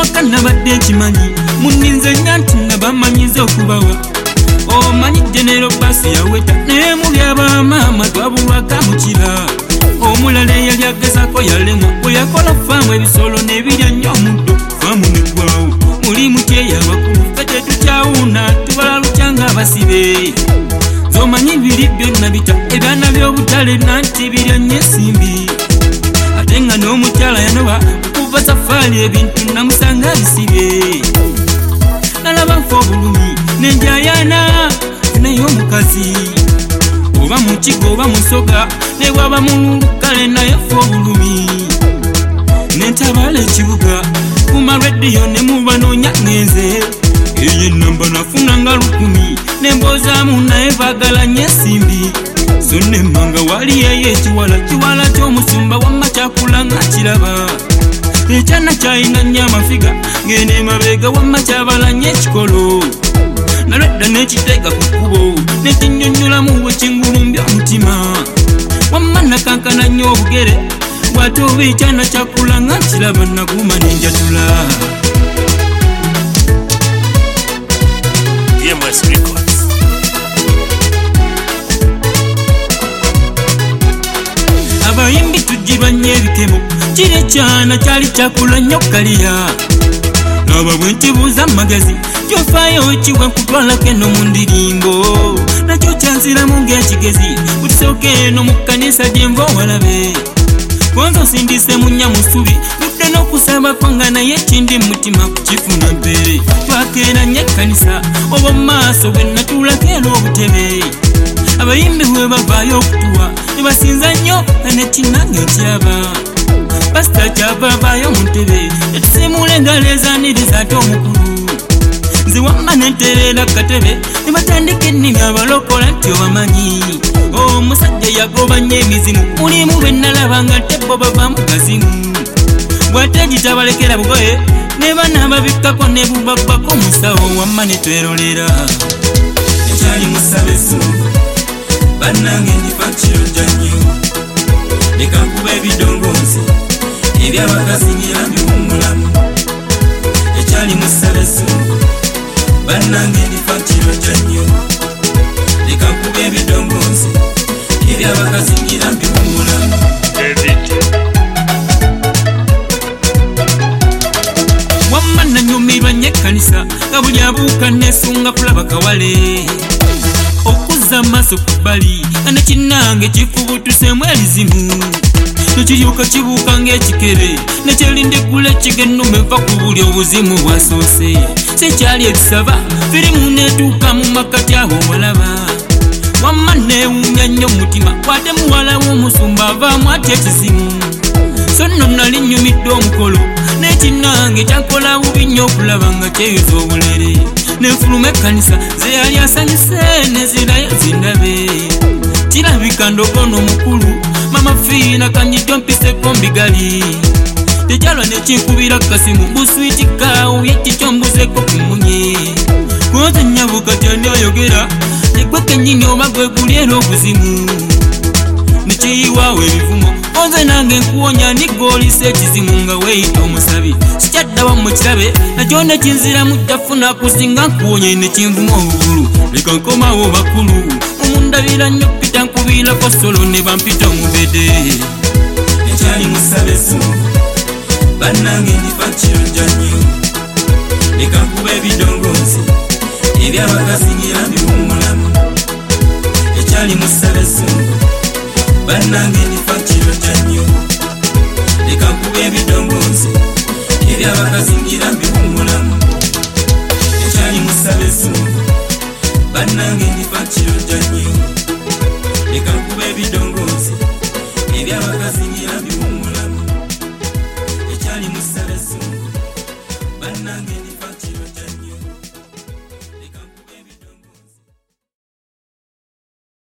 wakana badde kimanyi muninze nyanti nabamanyiza okubawa omanyi genero basi yaweta naye mu byabamaama twabulwaka mukira omulala eyali agezako yalemwa bwe yakola faamu ebisolo nebirya nnyo omuddo faamu negwawo muli mutyeya abakulu fete tukyawuuna tubala lukyanga abasibe zomanyi biri byonna bita ebyana by'obutale nanti birya nnyo ensimbi ate nga n'omukyala yanoba okuva safaali ebintu namusanga bisibye nalaba nfa obulumi nenjayana naye omukazi oba mukigo oba musoga ne bwaba mulukale naye fa obulumi nentabala ekibuga kuma rediyo ne mubanoonya ngenze eyo enamba nafuna nga 10 nembozaamu naye baagala nnyo ensimbi so nemmanga wali eyo kiwala ky'omusumba wamma kyakula nga kiraba ekyana kyalina nnyo amafiga ngene emabega wamma kyabala nnyo ekikolo nalwedda n'ekiteega ku kkubo nekinnyonnyolamu bwe kingulumbya omutima wamma nakankana nnyo obugere bw'ate oba ekyana kyakula nga kiraba nakuuma nenjatula. DMS Records. Abayimbi tujjirwa nnyo ebikemo kiri ekyana kyali kyakula nnyo kaliya naba bwe nkibuuza magezi kyofaayo ekiwa nkutwalako eno mu ndirimbo nakyo kyanziramu ng'ekigezi butisooka eno mu kkanisa gye nva owalabe konzo sindise munya musubi tudde n'okusabako nga naye kindi mutima kukifuna mpere twakeera nnyo ekkanisa oba mu maaso bwe natulako era obutebe abayimbi bwe bavaayo okutuwa ne basinza nnyo nanekinange ekyaba pasita kyava avaayo mu ntebe etusimuula engalo ezaaniriza ate omukulu nze wamma nentereera katebe ne batandika ennimi abalokola nti obamanyi omusajja yagoba nnyo emizimu mulimu bwe nalaba nga tebo bava mu kazimu bw'ate gitabalekera bugoye ne bana babikkako ne bubabbako musawo wamma ne twerolera ekyali musabe essungu bannange ndifa kirojja nnyo leka nkuba ebidongonzi ebyabakazingira mbiwummulamu ekyali musabe essungu bannange ndifa kirojja nnyo leka nkuba ebidongonzi ebyabakazingira mbiwummulamu. Wamma nanyumirwa nnyo ekkanisa nga buli abuuka neesunga kulaba kawale okuzza amaaso ku bbali nga nekinnange kifubutusemu erizimu nekiryoka kibuuka ng'ekikere nekyerindiggula ekigennume va ku buli obuzimu bwasoose sekyali ebisaba firimu neetuuka mu makati abo walaba wamma neewuunya nnyo omutima wadde muwala w'omusumba avaamu ati ekizimu so nno nali nnyumidde omukolo n'ekinnange kyakola bubi nnyo okulaba nga kyeyuza obulere nenfuluma ekkanisa ze yali asanyuse nezirayo zindabe kirabika ndogono omukulu mama fiina kanyijjo mpiseko mbigali tekyalwa nekinkubira kasimu buswiti kaawo yekikyombuzeeko kumunye koze nyabuka tyani ayogera negwe kennyini oba gwe guli era obuzimu nekiyiwaawo ebivumo onze nange nkuwonya nigolisa ekizimu nga weeyita omusabi sikyaddawa mukirabe nakyo nekinziramu jjafuna kusinga nkuwonye nekinvuma obugulu leka nkomawo bakulu omundabira nnyo pita nkubirako solo ne bampita omubede ekyali musabe essungu bannange ndifa kirojja nnyo leka nkuba ebidongonzi ebyabakazingira mbiwummulamu ekyali musabe essungu bannange ndifa kirojja nnyo leka nkuba ebidongonzi ebyabakazingira mbiwummulamu ekyali musabe essungu bannange ndifa kirojja nnyo leka nkuba ebidongonzi ebyabakazingira mbiwummulamu